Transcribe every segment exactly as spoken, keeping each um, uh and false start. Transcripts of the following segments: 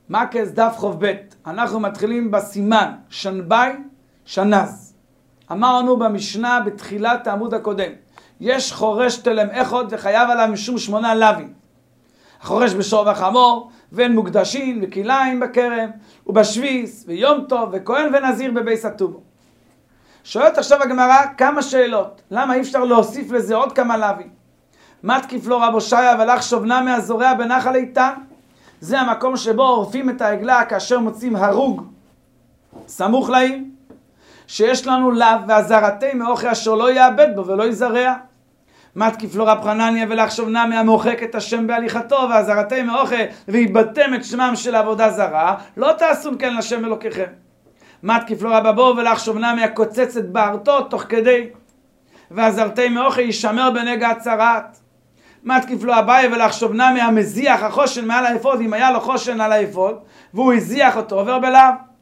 מקס דף חוב ב', אנחנו מתחילים בסימן שנבי שנז. אמרנו במשנה בתחילת העמוד הקודם, יש חורש תלם אחד וחייב עליו משום שמונה לווים. החורש בשור וחמור, ואין מוקדשים וכליים בכרם, ובשביס ויום טוב וכהן ונזיר בבייס הטומו. שואלת עכשיו הגמרא כמה שאלות, למה אי אפשר להוסיף לזה עוד כמה לווים? מתקיף לו רב הושעיה והלך שובנה מהזורע בנחל איתן. זה המקום שבו עורפים את העגלה כאשר מוצאים הרוג סמוך לעיר, שיש לנו לאו והזרתי מאוכי אשר לא יאבד בו ולא יזרע. מתקיף לו רב חנניה ולך שובנה מהמוחק את השם בהליכתו והזרתי מאוכי ויבטם את שמם של עבודה זרה, לא תעשון כן לשם אלוקיכם. מתקיף לו רב אבו ולך שובנה מהקוצץ את בערתו תוך כדי והזרתי מאוכי ישמר בנגע הצרת. מתקיף לו אביי ולך שובנה מהמזיח החושן מעל האפוד, אם היה לו חושן על האפוד והוא הזיח אותו עובר בלאו.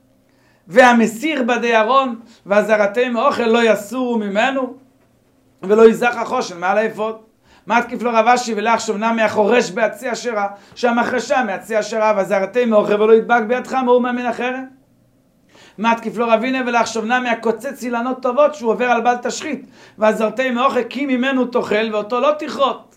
והמסיר בדי ארון והזרתי מאוכל לא יסורו ממנו ולא יזח החושן מעל האפוד. מתקיף לו רב אשי ולך שובנה מהחורש בעצי אשרה שהמחרשה מעצי אשרה והזרתי מאוכל ולא ידבק בידך מאומה מן החרם. מתקיף לו רבינה ולך שובנה מהקוצץ אילנות טובות שהוא עובר על בל תשחית והזרתי מאוכל כי ממנו תאכל ואותו לא תכרות.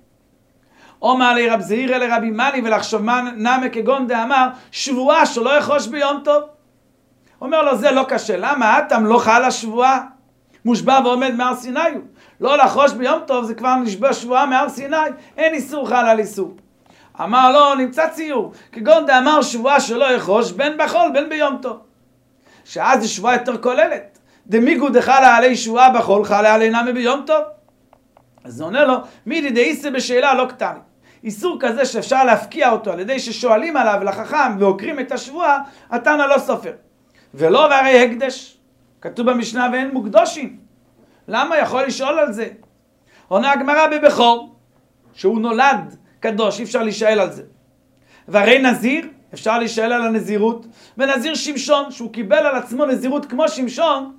אומר לי רב זעירא לרבי מני ולך שובנה כגון דאמר שבועה שלא יחוש ביום טוב. אומר לו זה לא קשה, למה אתם לא חל השבועה? מושבע ועומד מהר סיני, לא לחוש ביום טוב זה כבר נשבע שבועה מהר סיני, אין איסור חל על איסור. אמר לו נמצא ציור, כגון דאמר שבועה שלא יחוש בין בחול בין ביום טוב, שאז היא שבועה יותר כוללת. דמיגו דחלה עלי שבועה בחול חלה עלינה מביום טוב. אז זה עונה לו מידי דאיסה בשאלה לא קטני, איסור כזה שאפשר להפקיע אותו על ידי ששואלים עליו לחכם ועוקרים את השבועה, התנא לא סופר. ולא והרי הקדש, כתוב במשנה ואין מוקדושים. למה יכול לשאול על זה? עונה הגמרא בבכור, שהוא נולד קדוש, אי אפשר להישאל על זה. והרי נזיר, אפשר להישאל על הנזירות. ונזיר שמשון, שהוא קיבל על עצמו נזירות כמו שמשון,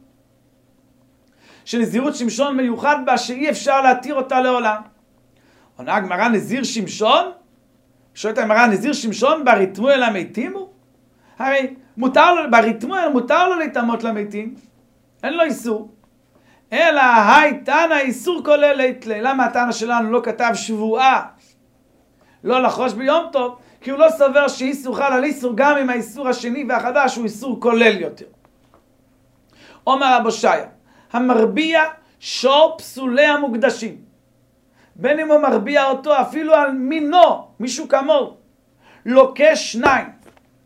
שנזירות שמשון מיוחד בה שאי אפשר להתיר אותה לעולם. עונה הגמרא נזיר שמשון? שואלת הגמרא נזיר שמשון בריתמו אל המתים הוא? הרי מותר לו, בריתמואל מותר לו להתאמות למתים, אין לו איסור. אלא היי תנא איסור כולל ליתלה. למה התנא שלנו לא כתב שבועה לא לחוש ביום טוב? כי הוא לא סובר שאיסור חל על איסור גם אם האיסור השני והחדש הוא איסור כולל יותר. אומר רב הושעיה, המרביע שור פסולי המוקדשים, בין אם הוא מרביע אותו אפילו על מינו, מישהו כמוהו, לוקה שניים.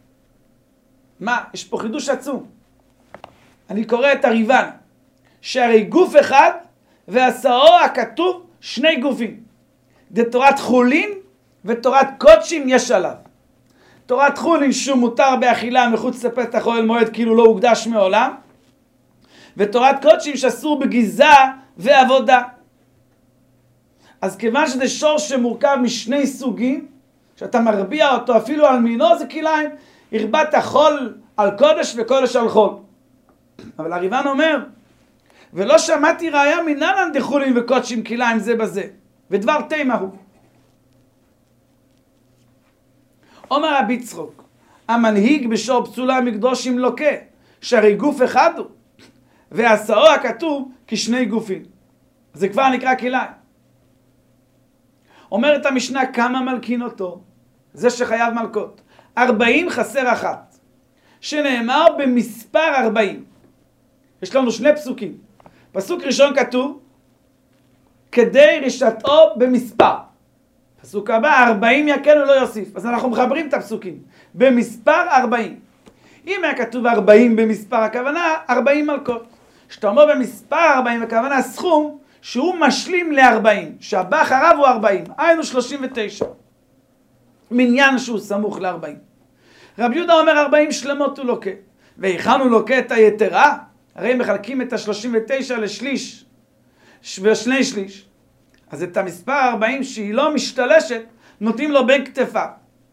מה? יש פה חידוש עצום. אני קורא את הריבן, שהרי גוף אחד ועשאו הכתוב שני גופים. דתורת חולין ותורת קודשים יש עליו. תורת חולין שהוא מותר באכילה מחוץ לפתח אוהל מועד כאילו לא הוקדש מעולם, ותורת קודשים שאסור בגיזה ועבודה. אז כיוון שזה שור שמורכב משני סוגים, שאתה מרביע אותו אפילו על מינו זה כליים, הרבעת חול על קודש וקודש על חול. אבל הריבן אומר, ולא שמעתי ראיה מנהלן דחולין וקודשים כליים זה בזה, ודבר תימה הוא. אומר רבי יצחוק, המנהיג בשור פסולה מקדושים לוקה, שהרי גוף אחד הוא, ועשאו הכתוב כשני גופים. זה כבר נקרא כליים. אומרת המשנה כמה מלכין אותו, זה שחייב מלכות. ארבעים חסר אחת, שנאמר במספר ארבעים. יש לנו שני פסוקים. פסוק ראשון כתוב, כדי רשתו במספר. פסוק הבא, ארבעים יקל ולא יוסיף. אז אנחנו מחברים את הפסוקים. במספר ארבעים. אם היה כתוב ארבעים במספר הכוונה, ארבעים מלכות. שאתה אומר במספר ארבעים הכוונה סכום שהוא משלים ל-ארבעים. שהבא אחריו הוא ארבעים. היינו שלושים ותשע. מניין שהוא סמוך ל-ארבעים. רבי יהודה אומר ארבעים שלמות הוא לוקה. והיכן הוא לוקה את היתרה? הרי מחלקים את ה-שלושים ותשע לשליש ושני שליש. אז את המספר ארבעים שהיא לא משתלשת, נותנים לו בין כתפיו.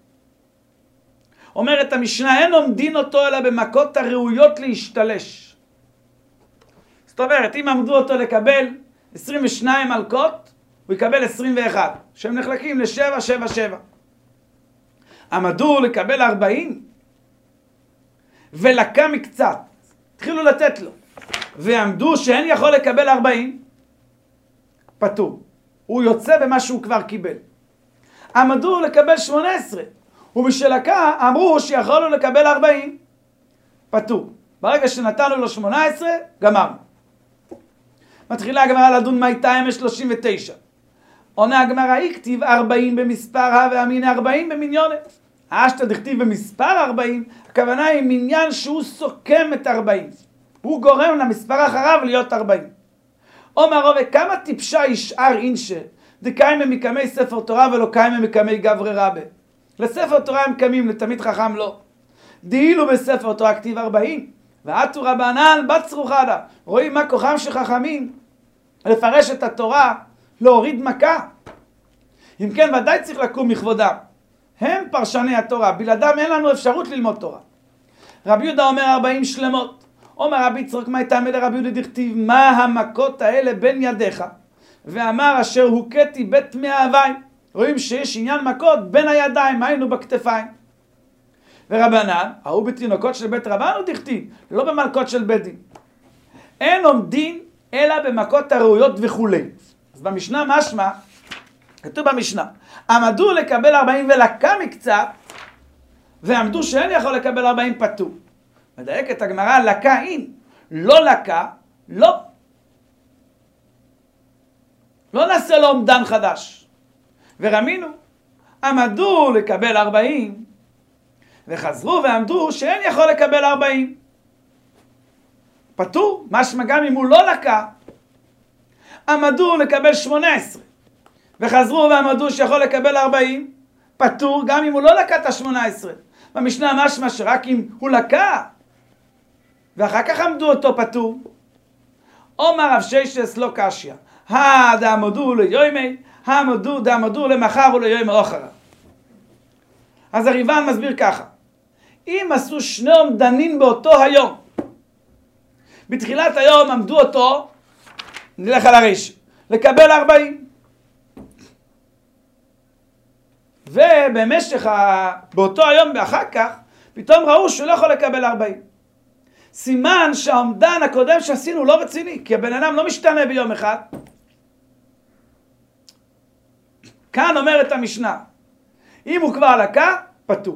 אומרת המשנה, אין עומדין אותו אלא במכות הראויות להשתלש. זאת אומרת, אם עמדו אותו לקבל עשרים ושתיים מלכות, הוא יקבל עשרים ואחת, שהם נחלקים לשבע, שבע, שבע. עמדו לקבל ארבעים, ולקה מקצת, התחילו לתת לו, ועמדו שאין יכול לקבל ארבעים, פטור. הוא יוצא במה שהוא כבר קיבל. עמדו לקבל שמונה עשרה, ומשלקה אמרו שיכולו לקבל ארבעים, פטור. ברגע שנתנו לו שמונה עשרה, גמרנו. מתחילה הגמרא לדון מה איתה אמש שלושים ותשע. עונה הגמרא, היא כתיב ארבעים במספר ואמין ארבעים במניונת. האשתא דכתיב במספר ארבעים, הכוונה היא מניין שהוא סוכם את ארבעים. הוא גורם למספר אחריו להיות ארבעים. אומר רבי, כמה טיפשה ישאר אינשה, דקיימה מקמי ספר תורה ולא קיימה מקמי גברי רבה. לספר תורה הם קמים, לתמיד חכם לא. דהילו בספר תורה כתיב ארבעים, ועטו רבנן בצרו חדה. רואים מה כוחם של חכמים לפרש את התורה, להוריד מכה. אם כן, ודאי צריך לקום מכבודם. הם פרשני התורה, בלעדם אין לנו אפשרות ללמוד תורה. רבי יהודה אומר ארבעים שלמות. אומר רבי יצחק מה הייתה מלא רבי יהודה דכתיב, מה המכות האלה בין ידיך? ואמר אשר הוכיתי בית מאהבי. רואים שיש עניין מכות בין הידיים, היינו בכתפיים. ורבנן, ההוא בתינוקות של בית רבן הוא דכתיב, לא במלכות של בית דין. אין עומדין אלא במכות הראויות וכולי. אז במשנה משמע, כתוב במשנה, עמדו לקבל ארבעים ולקה מקצת, ועמדו שאין יכול לקבל ארבעים פטור. מדייקת הגמרא, לקה אין, לא לקה, לא. לא נעשה לו עומדן חדש. ורמינו, עמדו לקבל ארבעים, וחזרו ועמדו שאין יכול לקבל ארבעים. פטור, משמע גם אם הוא לא לקה, עמדו לקבל שמונה עשרה, וחזרו ועמדו שיכול לקבל ארבעים, פטור גם אם הוא לא לקה את ה-שמונה עשרה. במשנה משמע שרק אם הוא לקה, ואחר כך עמדו אותו פטור. אומר רב ששס לא קשיא, הא דעמדו ליומי, העמדו דעמדו למחר וליומי אחרא. אז הריב"ן מסביר ככה, אם עשו שני עומדנים באותו היום, בתחילת היום עמדו אותו, נלך על הרשת, לקבל ארבעים. ובמשך, ה... באותו היום ואחר כך, פתאום ראו שהוא לא יכול לקבל ארבעים. סימן שהעומדן הקודם שעשינו לא רציני, כי הבן אדם לא משתנה ביום אחד. כאן אומרת המשנה, אם הוא כבר לקה, פטור.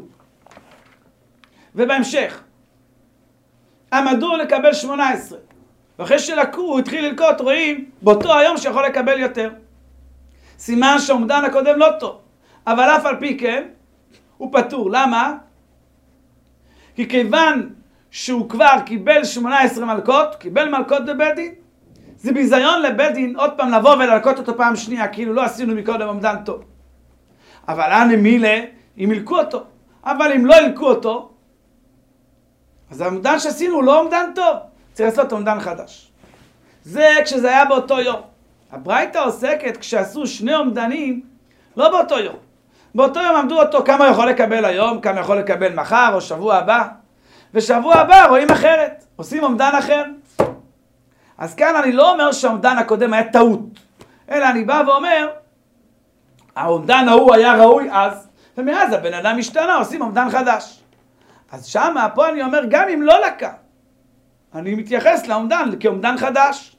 ובהמשך, עמדו לקבל שמונה עשרה. ואחרי שלקו, הוא התחיל ללקות, רואים, באותו היום שיכול לקבל יותר. סימן שהעומדן הקודם לא טוב. אבל אף על פי כן, הוא פטור. למה? כי כיוון שהוא כבר קיבל שמונה עשרה מלכות, קיבל מלכות בבית דין, זה ביזיון לבית דין עוד פעם לבוא וללקות אותו פעם שנייה, כאילו לא עשינו מקודם עומדן טוב. אבל אנה מילה, אם ילקו אותו. אבל אם לא ילקו אותו, אז העומדן שעשינו הוא לא עומדן טוב. צריך לעשות עומדן חדש. זה כשזה היה באותו יום. הברייתא עוסקת כשעשו שני עומדנים, לא באותו יום. באותו יום עמדו אותו כמה יכול לקבל היום, כמה יכול לקבל מחר או שבוע הבא. ושבוע הבא רואים אחרת, עושים עומדן אחר. אז כאן אני לא אומר שהעומדן הקודם היה טעות, אלא אני בא ואומר, העומדן ההוא היה ראוי אז, ומאז הבן אדם השתנה, עושים עומדן חדש. אז שמה, פה אני אומר, גם אם לא לקה, אני מתייחס לעומדן כעומדן חדש.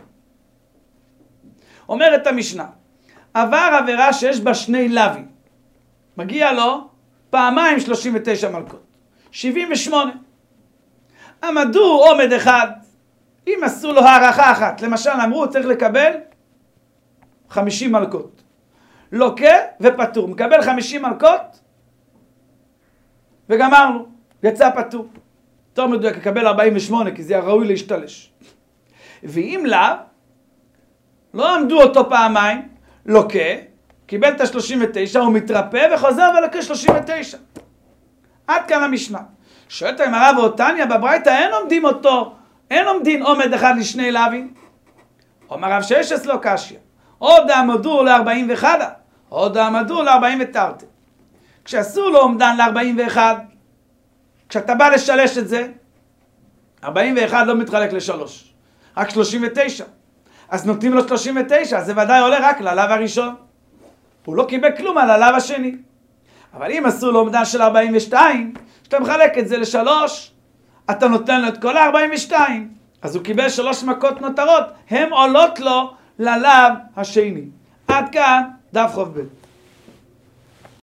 אומרת המשנה, עבר עבירה שיש בה שני לוי, מגיע לו פעמיים שלושים ותשע מלכות, שבעים ושמונה. עמדו עומד אחד, אם עשו לו הערכה אחת, למשל אמרו צריך לקבל חמישים מלכות, לוקה ופטור, מקבל חמישים מלכות וגמרנו, יצא פטור. טוב מדויק, לקבל ארבעים ושמונה כי זה ראוי להשתלש. ואם לא, לא עמדו אותו פעמיים, לוקה, קיבל את ה-שלושים ותשע, הוא מתרפא וחוזר ולוקה שלושים ותשע. עד כאן המשנה. שואלת הגמרא ואותניה בברייתא אין עומדים אותו, אין עומדין עומד אחד לשני לווים. אומר רב ששס לא קשיא, עוד עמדו ל-ארבעים ואחת, עוד עמדו ל-ארבעים ותרתי. כשעשו לו עומדן ל-ארבעים ואחת, כשאתה בא לשלש את זה, ארבעים ואחת לא מתחלק לשלוש, רק שלושים ותשע. אז נותנים לו שלושים ותשע, אז זה ודאי עולה רק ללאו הראשון. הוא לא קיבל כלום על הלאו השני. אבל אם עשו לו אומדן של ארבעים ושתיים, כשאתה מחלק את זה לשלוש, אתה נותן לו את כל ה-ארבעים ושתיים, אז הוא קיבל שלוש מכות נותרות, הן עולות לו ללאו השני. עד כאן דף חוב ב'.